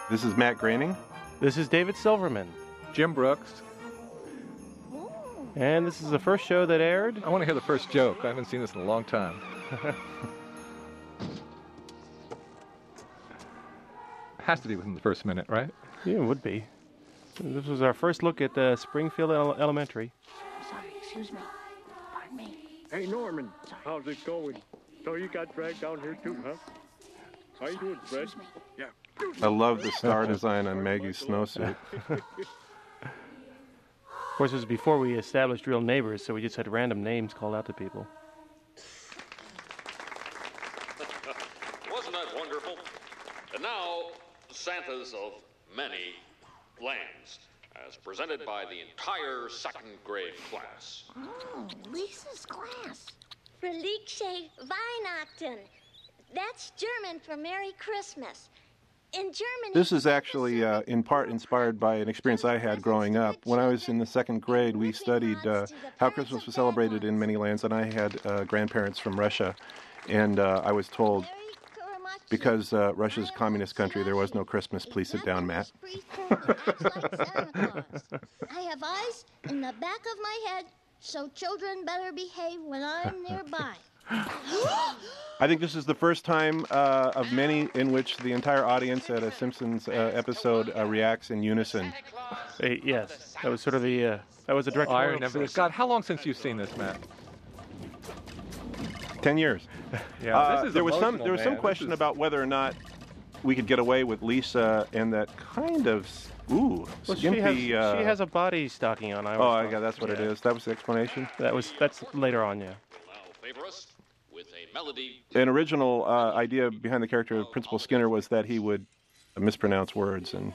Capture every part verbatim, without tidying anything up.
This is Matt Groening. This is David Silverman. Jim Brooks. And this is the first show that aired. I want to hear the first joke. I haven't seen this in a long time. Has to be within the first minute, right? Yeah, it would be. This was our first look at uh, Springfield Ele- Elementary. Sorry, excuse me. Pardon me. Hey, Norman, how's it going? So you got dragged down here too, huh? How you doing, Fred? Excuse me. Yeah. I love the star design on Maggie's snowsuit. Of course, it was before we established real neighbors, so we just had random names called out to people. Wasn't that wonderful? And now, Santas of many lands, as presented by the entire second grade class. Oh, Lisa's class. Reliksche Weihnachten. That's German for Merry Christmas. In Germany, This is actually uh, in part inspired by an experience I had growing up. When I was in the second grade, we studied uh, how Christmas was celebrated in many lands, and I had uh, grandparents from Russia. And uh, I was told, because uh, Russia's a communist country, there was no Christmas. Please sit down, Matt. I have eyes in the back of my head, so children better behave when I'm nearby. I think this is the first time uh, of many in which the entire audience at a Simpsons uh, episode uh, reacts in unison. Uh, yes, that was sort of the, uh, that was a Oh, I directorial remember this. choice. God, how long since you've seen this, Matt? Ten years. Yeah, Uh, this is there was some emotional, there was some man. question This is- about whether or not we could get away with Lisa and that kind of ooh Well, she skimpy. has, uh, she has a body stocking on. I oh, always I got thought. that's what it Yeah. is. That was the explanation. That was that's later on, yeah. Now favor us with a melody. An original uh, idea behind the character of Principal Skinner was that he would mispronounce words and.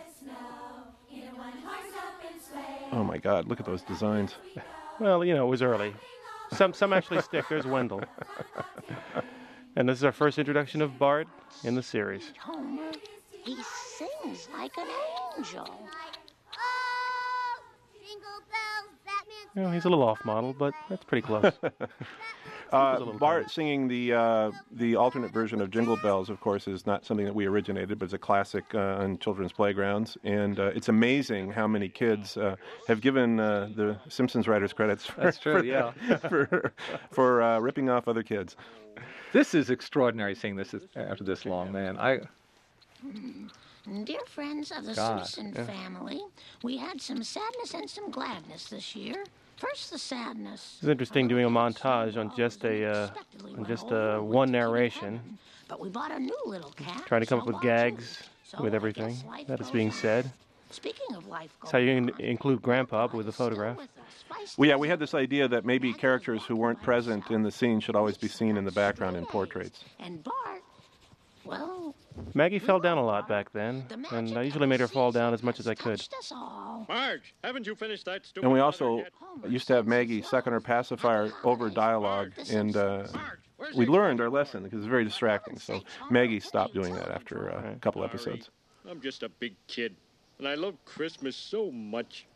Oh my God! Look at those designs. Well, you know, it was early. Some some actually stick. There's Wendell. And this is our first introduction of Bart in the series. Homer, he sings like an angel. Oh, jingle bells, Batman. You know, he's a little off model, but that's pretty close. Uh, little Bart singing the uh, the alternate version of Jingle Bells, of course, is not something that we originated, but it's a classic uh, on children's playgrounds. And uh, it's amazing how many kids uh, have given uh, the Simpsons writers credits for, That's true, for, yeah. for, for uh, ripping off other kids. This is extraordinary seeing this is- after this long, man. I Dear friends of the God, Simpson yeah. family, we had some sadness and some gladness this year. First, the sadness. It's interesting doing a montage on just a uh, on just uh, one narration, But we bought a new little cat. trying to come up so with bought gags you. So with I everything guess life that is goes being on. said. Speaking of life That's how you going in- on, include Grandpa with a still photograph. with us. Feisty Well, yeah, we had this idea that maybe characters who weren't present in the scene should always be seen in the background in portraits. And Bart, well, Maggie fell down a lot back then, the and magic I usually of made her the fall down season as much as I has could. touched us all. Marge, haven't you finished that stupid And we letter also yet? used to have Maggie suck on her pacifier over dialogue, and uh, Marge, where's we he? learned our lesson because it's very distracting. So Maggie stopped doing that after uh, a couple episodes. I'm just a big kid, and I love Christmas so much.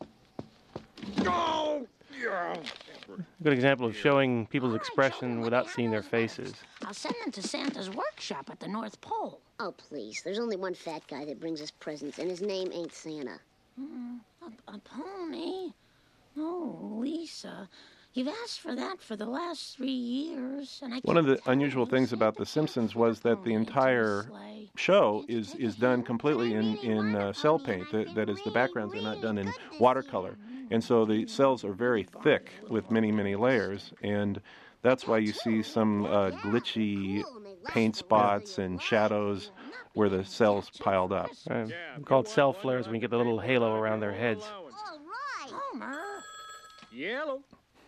Oh! Yeah. A good example of showing people's expression without seeing their faces. I'll send them to Santa's workshop at the North Pole. Oh, please. There's only one fat guy that brings us presents, and his name ain't Santa. A, a pony? Oh, Lisa, you've asked for that for the last three years, and I One of the can't tell unusual you things Santa about The put Simpsons your was that the pony into entire sleigh. show is is done completely in in uh, cell paint. That, that is, the backgrounds are not done in watercolor, and so the cells are very thick with many many layers, and that's why you see some uh, glitchy paint spots and shadows where the cells piled up. Uh, called cell flares when you get the little halo around their heads. All right. Homer, Yellow.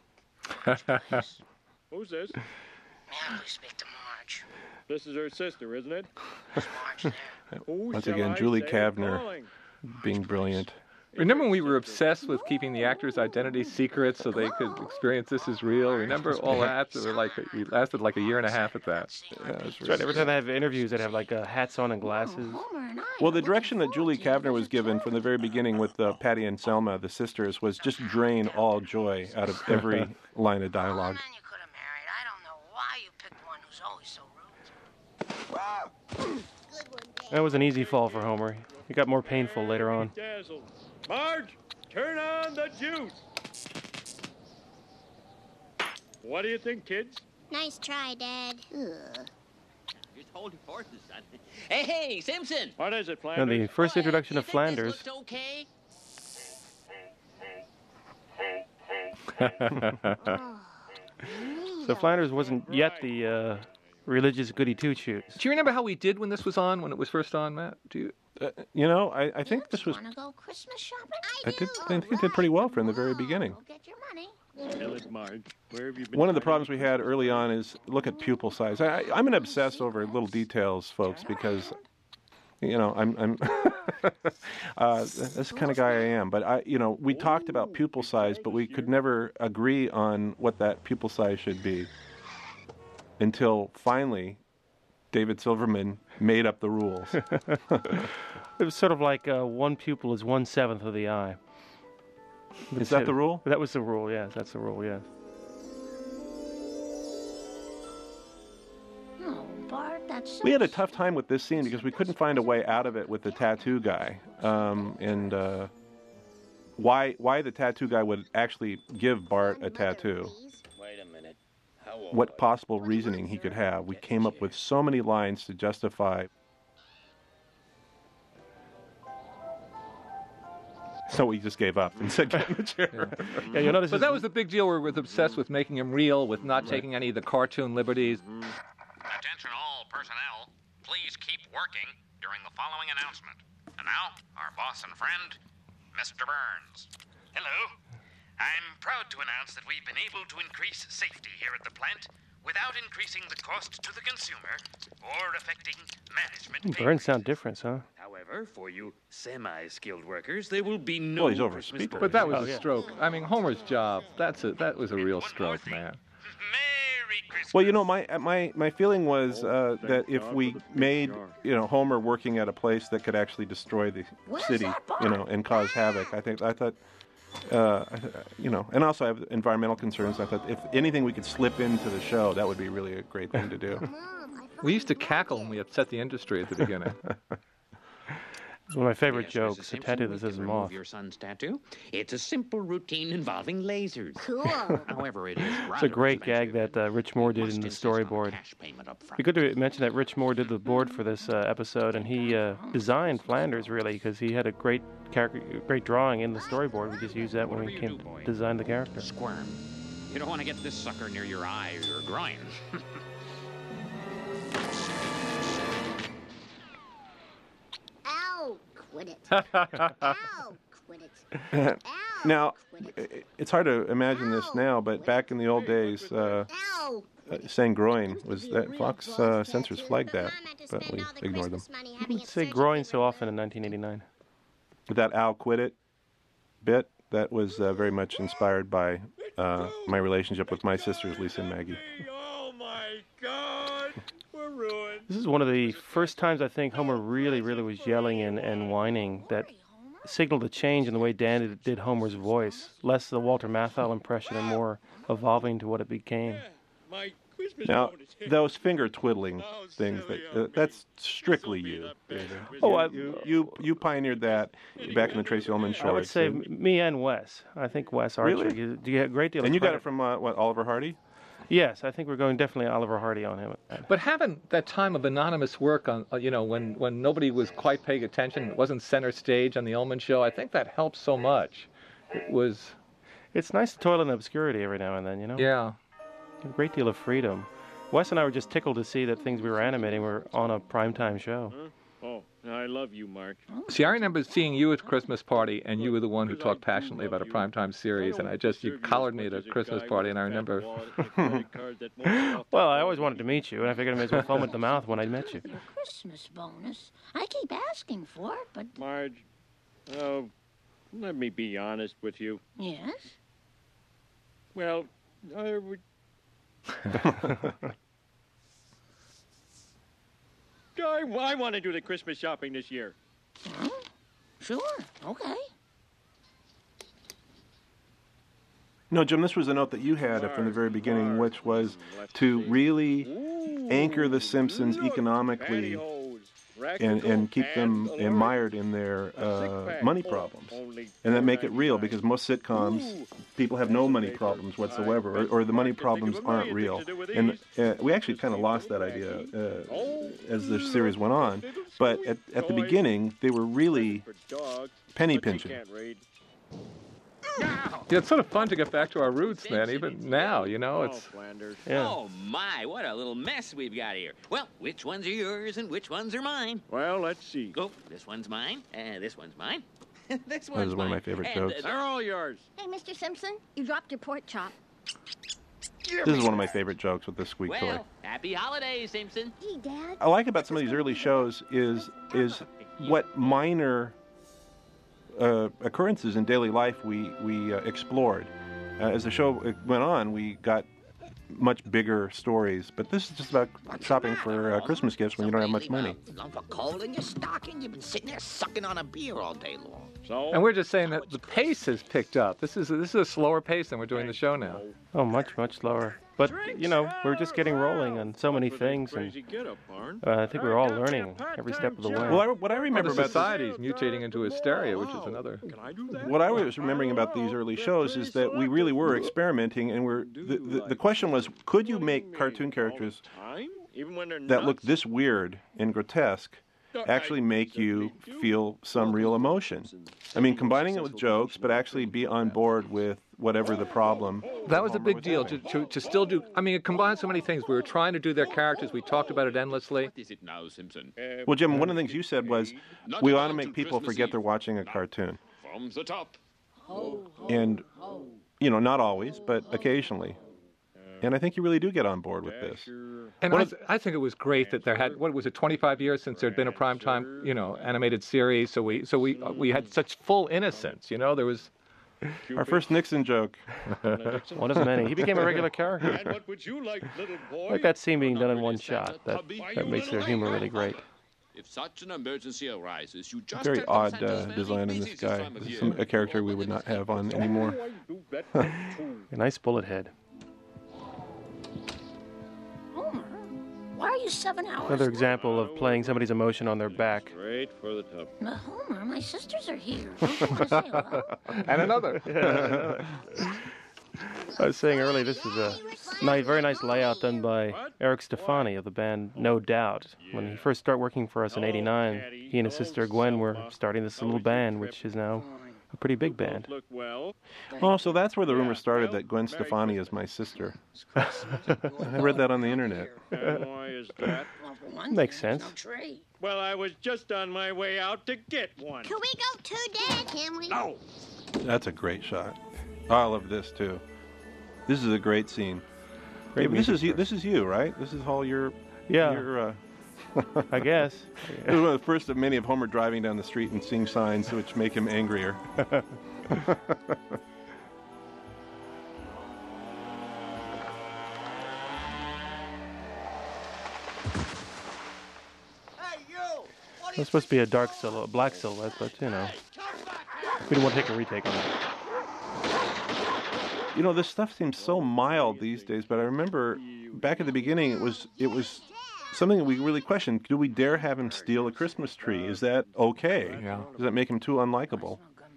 Who's this? may I please speak to Marge? This is her sister, isn't it? Is Marge there? Who Once shall again, I Julie say Kavner. calling? Being brilliant. remember when we were obsessed with keeping the actors' identities secret so they could experience this as real. Remember all that? We were like we lasted like a year and a half at that. Yeah, it was That's right. Every time they have interviews, they have like uh, hats on and glasses. Homer and I Well, are the looking direction that Julie forward to Kavner it was as a given from the very beginning with uh, Patty and Selma, the sisters, was just drain all joy out of every line of All the dialogue. men you could have married. I don't know why you picked one who's always so rude. Good one, Dad. That was an easy fall for Homer. It got more painful later on. Dazzled. Marge, turn on the juice. What do you think, kids? Nice try, Dad. Ugh. Just hold your horses, son. Hey, hey, Simpson! What is it, Now, Flanders? the first introduction You of think Flanders. This looks okay? So Flanders wasn't yet the uh, religious goody two-shoes. Do you remember how we did when this was on, when it was first on, Matt? Do you? Uh, you know, I, I think this was. Want to go Christmas shopping? I did. I think it did pretty well from the very beginning. Go get your money. Tell it, Marge. Where have you been? One of the hiding? problems we had early on is look at pupil size. I, I, I'm an obsessed over little details, folks, because you know I'm I'm uh, that's the kind of guy I am. But I, you know, we talked about pupil size, but we could never agree on what that pupil size should be until finally David Silverman made up the rules. It was sort of like uh, one pupil is one seventh of the eye. Is that the rule? That was the rule. Yes, that's the rule. Yes. Oh, Bart, that's so We had a tough time with this scene because we couldn't find a way out of it with the tattoo guy, um, and uh, why why the tattoo guy would actually give Bart a tattoo. Wait a minute. How old What are possible reasoning he could have. We came up with so many lines to justify. So we just gave up and said, get in the chair. Yeah, you know this But is that was the big deal. We were obsessed with making him real, with not taking any of the cartoon liberties. Attention all personnel. Please keep working during the following announcement. And now, our boss and friend, Mister Burns. Hello. I'm proud to announce that we've been able to increase safety here at the plant without increasing the cost to the consumer or affecting management. pay Burns sound raises. different, huh? However, for you semi-skilled workers, there will be no Well, he's over Christmas speaker. But that was Oh, a yeah. stroke. I mean, Homer's job, that's a, that was a real One more stroke, thing. man. Merry Christmas. Well, you know, my my my feeling was uh, that if we made you know Homer working at a place that could actually destroy the Where's city, that bar? you know, and cause havoc, I think I thought, uh, I th- you know, and also I have environmental concerns. I thought if anything we could slip into the show, that would be really a great thing to do. We used to cackle when we upset the industry at the beginning. It's one of my favorite Yes, jokes, Missus a Simpson, tattoo we that says can remove moth. your son's tattoo. It's a simple routine involving lasers. Cool. However, it is It's a great gag that uh, Rich Moore did in the storyboard. It'd be good to mention that Rich Moore did the board for this uh, episode, and he uh, designed Flanders, really, because he had a great character, great drawing in the storyboard. We just used that when we came to design the character. Squirm. You don't want to get this sucker near your eye or your groin. Ow! Quit it. Ow! Quit it. Ow! Now, Quit i- it. it's hard to imagine this now, but back in the old days, uh, Ow! uh, saying groin was that Fox uh, censors flagged that, but we ignored them. You didn't say groin so often in nineteen eighty-nine. But that "Al quit it" bit that was uh, very much inspired by uh, my relationship with my sisters, Lisa and Maggie. Oh my God, we're ruined. This is one of the first times I think Homer really, really was yelling and, and whining that signaled a change in the way Dan did, did Homer's voice. Less the Walter Matthau impression and more evolving to what it became. My Christmas Now, bonus. those finger twiddling Oh, things, silly that, uh, old that's Christmas. strictly This'll be you, the best David. Christmas Oh, I- You, you, you pioneered that back in the Tracy Ullman show. I would say m- me and Wes. I think Wes Archer. Really? You, you get a great deal of And you got credit. it from, uh, what, Oliver Hardy? Yes, I think we're going definitely Oliver Hardy on him. But having that time of anonymous work on, uh, you know, when, when nobody was quite paying attention, it wasn't center stage on the Ullman show, I think that helped so much. It was, It's nice to toil in obscurity every now and then, you know? yeah. A great deal of freedom. Wes and I were just tickled to see that things we were animating were on a primetime show. Oh, I love you, Mark. See, I remember seeing you at a Christmas party, and you were the one who talked passionately about a primetime series, and I just, you collared me at a Christmas party, and I remember. Well, I always wanted to meet you, and I figured I may as well foam at the mouth when I met you. Your Christmas bonus. I keep asking for it, but Marge, oh, let me be honest with you. yes. Well, I would. I, I want to do the Christmas shopping this year. Huh? Sure. Okay. No, Jim, this was a note that you had from the very beginning, which was to really anchor The Simpsons economically and, and keep them mired in their uh, money problems, and then make it real, because most sitcoms, people have no money problems whatsoever, or, or the money problems aren't real. And uh, we actually kind of lost that idea uh, as the series went on, but at, at the beginning, they were really penny pinching. Yeah, it's sort of fun to get back to our roots, man. Even now, you know, it's. Yeah. Oh, my, what a little mess we've got here. Well, which ones are yours and which ones are mine? Well, let's see. Oh, this one's mine, and this one's mine. This That one's is one of my mine. favorite And, jokes. uh, They're all yours. Hey, Mister Simpson, you dropped your pork chop. This is one of my favorite jokes with the squeak toy. Well, happy holidays, Simpson. Hey, Dad. I like about some of these early shows is is what minor uh, occurrences in daily life we we uh, explored. Uh, as the show went on, we got much bigger stories. But this is just about shopping for uh, Christmas gifts when you don't have much money. Lump of coal in your stocking. You've been sitting there sucking on a beer all day long. So, And we're just saying that the pace has picked up. This is this is a slower pace than we're doing the show now. Oh, much, much slower. But, you know, we're just getting rolling on so many things, and uh, I think we're all learning every step of the way. Well, I, what I remember Well, the about society is mutating into hysteria, which is another. what I was remembering about these early shows is that we really were experimenting, and we're the, the, the question was, could you make cartoon characters that look this weird and grotesque actually make you feel some real emotion? I mean, combining it with jokes, but actually be on board with whatever the problem. That was a big deal to, to, to still do. I mean, it combined so many things. We were trying to do their characters. We talked about it endlessly. What is it now, Simpson? Well, Jim, one of the things you said was we ought to make people forget they're watching a cartoon. From the top. And, you know, not always, but occasionally. And I think you really do get on board with this. And I, th- I think it was great that there had, what was it, twenty-five years since there had been a primetime, you know, animated series. So we so we uh, we had such full innocence, you know. There was Our first Nixon joke. One of many. He became a regular character. And what would you like, little boy? Like that scene being done in one shot. That that makes their humor really great. If such an emergency arises, you just Very have to odd send uh, as many design in this pieces as guy. time of year. Some, a character we would not have on anymore. A nice bullet head. Homer, why are you seven hours? Another example of playing somebody's emotion on their back. Great for the tub. Uh, Homer, my sisters are here. Don't you want to say hello? and another. I was saying earlier, this is a nice, very nice layout done by Eric Stefani of the band No Doubt. When he first started working for us in eighty-nine, he and his sister Gwen were starting this little band, which is now a pretty big band. Look well. Oh, so that's where the rumor started that Gwen Stefani is my sister. I read that on the internet. And why is that? Well, for one Makes thing, there's sense. No tree. Well, I was just on my way out to get one. Can we go too, Dad? Can we? No. That's a great shot. Oh, I love this too. This is a great scene. Great this music is you. for it. This is you, right? This is all your. Yeah. Your, uh, I guess. This is one of the first of many of Homer driving down the street and seeing signs which make him angrier. It's supposed to be a dark silhouette, black silhouette, but you know, we don't want to take a retake on that. You know, this stuff seems so mild these days, but I remember back at the beginning, it was it was something that we really questioned. Do we dare have him steal a Christmas tree? Is that okay? Yeah. Does that make him too unlikable?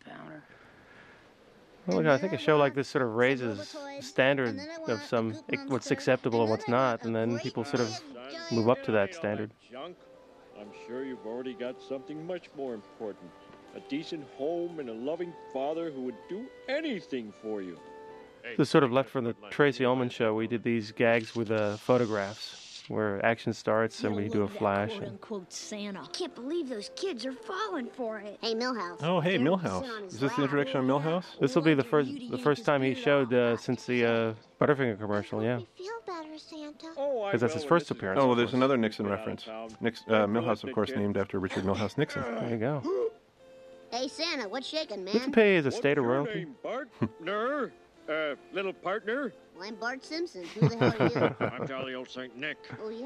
Well, look, I think a show like this sort of raises the standard of some what's acceptable and what's not, and then people sort of move up to that standard. Junk. I'm sure you've already got something much more important. A decent home and a loving father who would do anything for you. This is sort of left from the Tracy Ullman show. We did these gags with uh, photographs where action starts and we do a flash. And "Quote Santa." I can't believe those kids are falling for it. Hey, Millhouse. Oh, hey, Millhouse. Is this the introduction on Millhouse? this will be the first the first time he showed uh, since the uh, Butterfinger commercial, yeah. Feel better, Santa. Oh, I Because that's his will, first this is appearance. Oh, well, of there's course. another Nixon reference. Nix, uh, Millhouse, of course, named after Richard Millhouse Nixon. There you go. Hey, Santa, what's shaking, man? Nixon pay is a What's state of your royalty. name, partner? uh, little partner? Well, I'm Bart Simpson. Who the hell are you? I'm jolly old Saint Nick. Oh, yeah?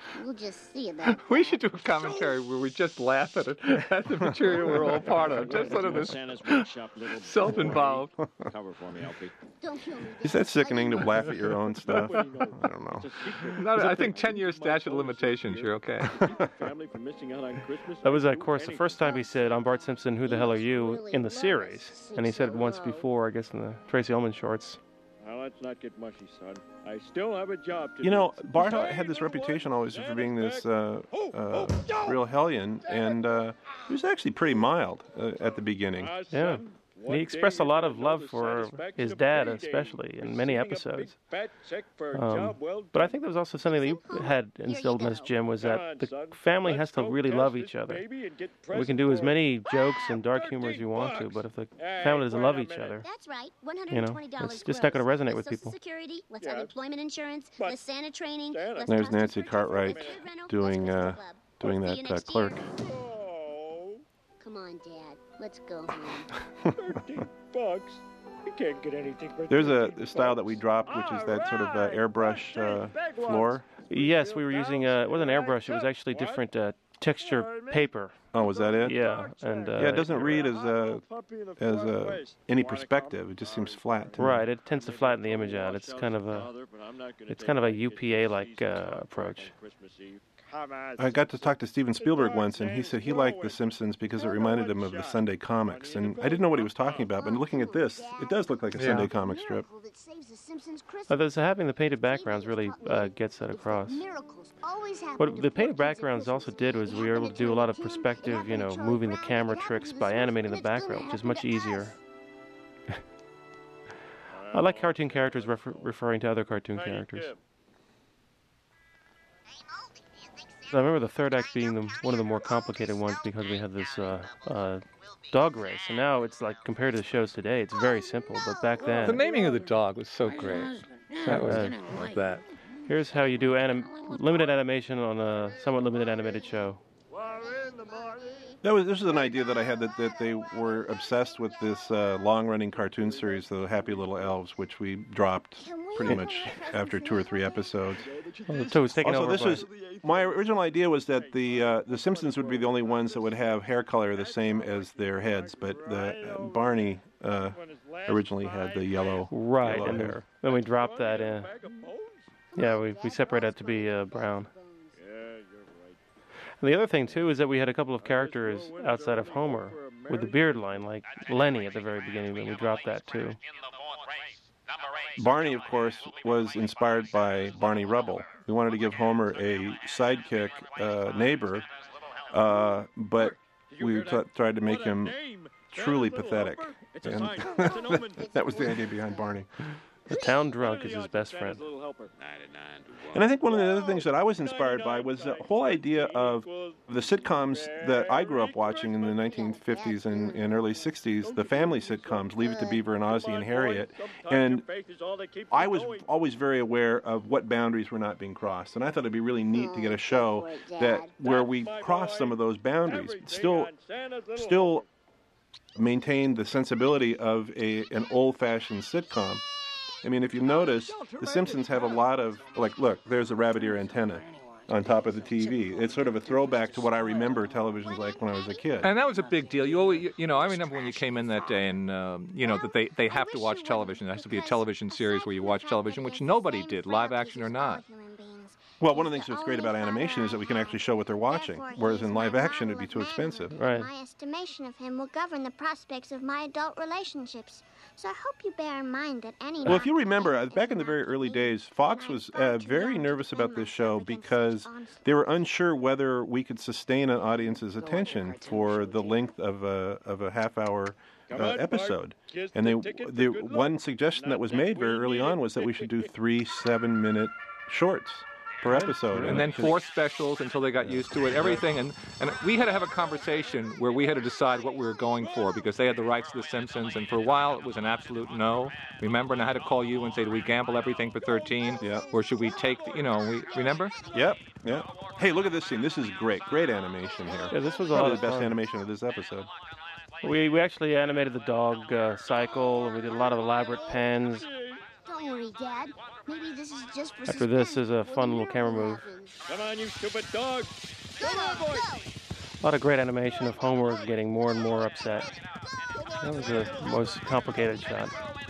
We'll just see about that. We should do a commentary where we just laugh at it, at the material we're all part of. Just sort of this self-involved. Cover for me, Alfie. Don't kill me. Is that sickening to laugh at your own stuff? I don't know. Not, I think ten years statute of limitations, you're okay. Family from missing out on Christmas. That was, of course, the first time he said, "I'm Bart Simpson, who the hell are you?" in the series. And he said it once before, I guess, in the Tracy Ullman shorts. Now, let's not get mushy, son. I still have a job to do. You know, Bart had this reputation always for being this uh, uh, real hellion, and uh, he was actually pretty mild uh, at the beginning. Yeah. And he expressed a lot of love for his dad, especially, in many episodes. Um, but I think there was also something that you had instilled in us, Jim, was that the family has to really love each other. We can do as many jokes and dark humor as you want to, but if the family doesn't love each other, That's right. you know, it's just not going to resonate with people. Social Security, let's unemployment insurance, let's Santa training, let's There's Nancy Cartwright doing uh, doing that uh, clerk. Come on, Dad. Let's go home. Thirteen bucks. We can't get anything for There's a, a style that we dropped, which is that sort of uh, airbrush uh, floor. Yes, we were using, uh, it wasn't airbrush, it was actually different uh, texture paper. Oh, was that it? Yeah, and uh, yeah, it doesn't read as uh, as uh, any perspective. It just seems flat. To right, me. it tends to flatten the image out. It's kind of a, it's kind of a U P A-like uh, approach. I got to talk to Steven Spielberg once, and he said he liked The Simpsons because it reminded him of the Sunday comics. And I didn't know what he was talking about, but looking at this, it does look like a Yeah. Sunday comic strip. Uh, there's, having the painted backgrounds really uh, gets that across. What the painted backgrounds also did was we were able to do a lot of perspective, you know, moving the camera tricks by animating the background, which is much easier. I like cartoon characters refer referring to other cartoon characters. So I remember the third act being the, one of the more complicated ones because we had this uh, uh, dog race. And now it's like, compared to the shows today, it's very simple. But back then... The naming of the dog was so great. That was Uh, like that. Here's how you do anim limited animation on a somewhat limited animated show. That was this was an idea that I had that, that they were obsessed with this uh, long-running cartoon series, The Happy Little Elves, which we dropped pretty much after two or three episodes. Oh, so it's taken also, over this by- was my original idea was that the uh, the Simpsons would be the only ones that would have hair color the same as their heads, but the, uh, Barney uh, originally had the yellow, Right, yellow and then, hair. then we dropped that in. Yeah, we, we separated that to be uh, brown. And the other thing, too, is that we had a couple of characters outside of Homer with the beard line, like Lenny at the very beginning, but we dropped that, too. Barney, of course, was inspired by Barney Rubble. We wanted to give Homer a sidekick uh, neighbor, uh, but we t tried to make him truly pathetic. And that was the idea behind Barney. The town drunk is his best friend. And I think one of the other things that I was inspired by was the whole idea of the sitcoms that I grew up watching in the nineteen fifties and, and early sixties, the family sitcoms, Leave It to Beaver and Ozzie and Harriet. And I was always very aware of what boundaries were not being crossed. And I thought it'd be really neat to get a show that where we crossed some of those boundaries, still, still maintain the sensibility of a an old-fashioned sitcom. I mean, if you notice, The Simpsons have a lot of, like, look, there's a rabbit ear antenna on top of the T V. It's sort of a throwback to what I remember television's like when I was a kid. And that was a big deal. You always, you know, I remember when you came in that day, and um, you know that they they have to watch television. There has to be a television series where you watch television, which nobody did, live action or not. Well, one of the things that's great about animation is that we can actually show what they're watching, whereas in live action it'd be too expensive. Right. My estimation of him will govern the prospects of my adult relationships. So I hope you bear in mind that any... Well, if you remember, uh, back in the very early days, Fox was uh, very nervous about this show because they were unsure whether we could sustain an audience's attention for the length of a, of a half-hour uh, episode. And they, the one suggestion that was made very early on was that we should do three seven-minute shorts per episode. And then four specials until they got used to it, everything. And, and we had to have a conversation where we had to decide what we were going for because they had the rights to The Simpsons, and for a while it was an absolute no. Remember? And I had to call you and say, do we gamble everything for thirteen? Yeah. Or should we take, the, you know, we remember? Yep, yep. Hey, look at this scene. This is great. Great animation here. Yeah, this was a Probably lot of the best fun. animation of this episode. We, we actually animated the dog uh, cycle, and we did a lot of elaborate pens. Don't worry, Dad. Maybe this is just for After this suspense. is a fun little camera move. Come on, you stupid dog. Come on, boy. A lot of great animation of Homer getting more and more upset. That was the most complicated shot.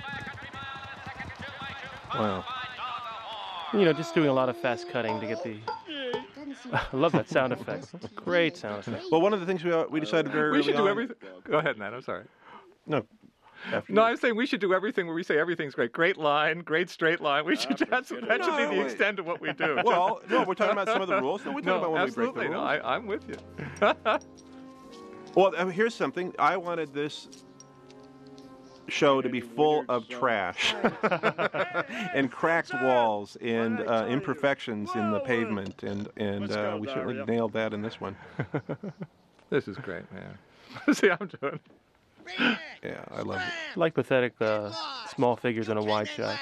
Wow. You know, just doing a lot of fast cutting to get the... I love that sound effect. Great sound effect. Well, one of the things we uh, we decided very We early should do on- everything. Go ahead, Matt. I'm sorry. No. After No, you. I'm saying we should do everything where we say everything's great. Great line, great straight line. We should. That's, that should be No, the wait. extent of what we do. Well, no, we're talking about some of the rules. No, we're talking No, about when absolutely. we break the No, rules. I, I'm with you. Well, uh, here's something. I wanted this show to be full of trash and cracked walls and uh, imperfections in the pavement, and and uh, we certainly nailed that in this one. This is great, man. See how I'm doing. Yeah, I love it. I like pathetic uh, small figures in a wide shot.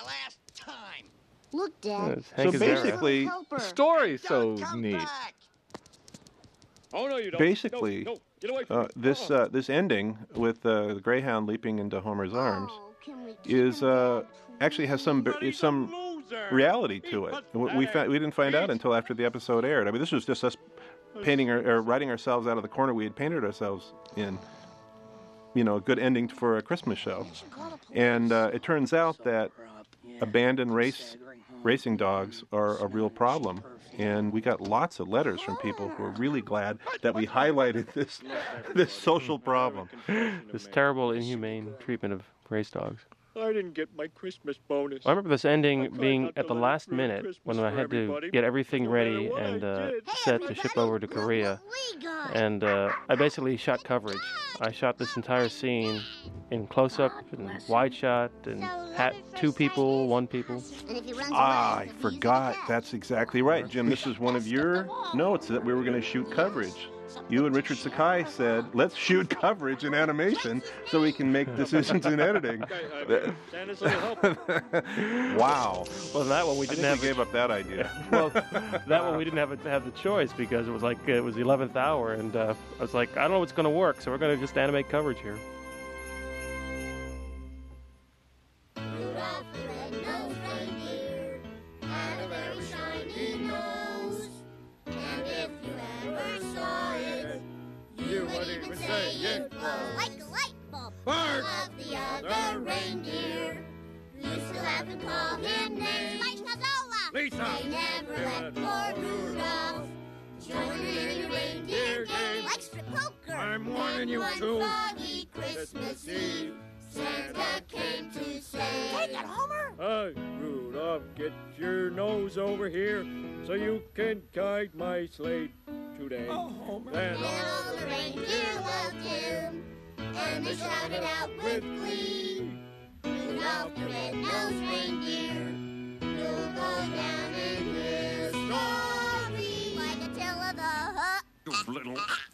Look, Dad. It's Hank So Azaria. basically, The story's so neat. Oh, no, you don't. basically, No, no, get away from uh, me. this uh, this ending with uh, the Greyhound leaping into Homer's arms Oh, can we keep is him uh, back? actually has some some reality to it. We we, found, we didn't find out until after the episode aired. I mean, this was just us painting our, or writing ourselves out of the corner we had painted ourselves in. You know, a good ending for a Christmas show. And uh, it turns out that abandoned race racing dogs are a real problem. And we got lots of letters from people who are really glad that we highlighted this this social problem. This terrible, inhumane treatment of race dogs. I didn't get my Christmas bonus. I remember this I ending tried being not at to the let it last ruin minute Christmas when I for had to everybody, get everything no matter ready what I and uh, did. set to ship over to Korea. We got. And uh, I basically shot coverage. I shot this entire scene in close-up and wide shot and had two people, one people. And if he runs Ah, away, I he's a forgot. cat. That's exactly right, Jim. This is one of your notes that we were going to shoot coverage. You and Richard Sakai said, let's shoot coverage in animation so we can make decisions in editing. Santa's little helper. Wow. Well, that one we I didn't think have. we gave up that idea. Well, that one we didn't have, have the choice because it was like it was the eleventh hour, and uh, I was like, I don't know what's going to work, so we're going to just animate coverage here. Rudolph the red-nosed reindeer had a very shiny nose. And if you ever saw it, you would even say it glows like a light bulb. Bart! Of the other reindeer, used to laugh and call him names like Scazola. Lisa! They never let poor Rudolph join in any reindeer game like strip poker. I'm warning And you one two. foggy Christmas Eve, Santa came to say, "Take it, Homer!" Hey, Rudolph, get your nose over here so you can guide my sleigh today. Oh, Homer. Then And all the reindeer loved him, and they shouted out with glee, "Rudolph the red-nosed reindeer, you'll go down in history like a tale of the hut." You little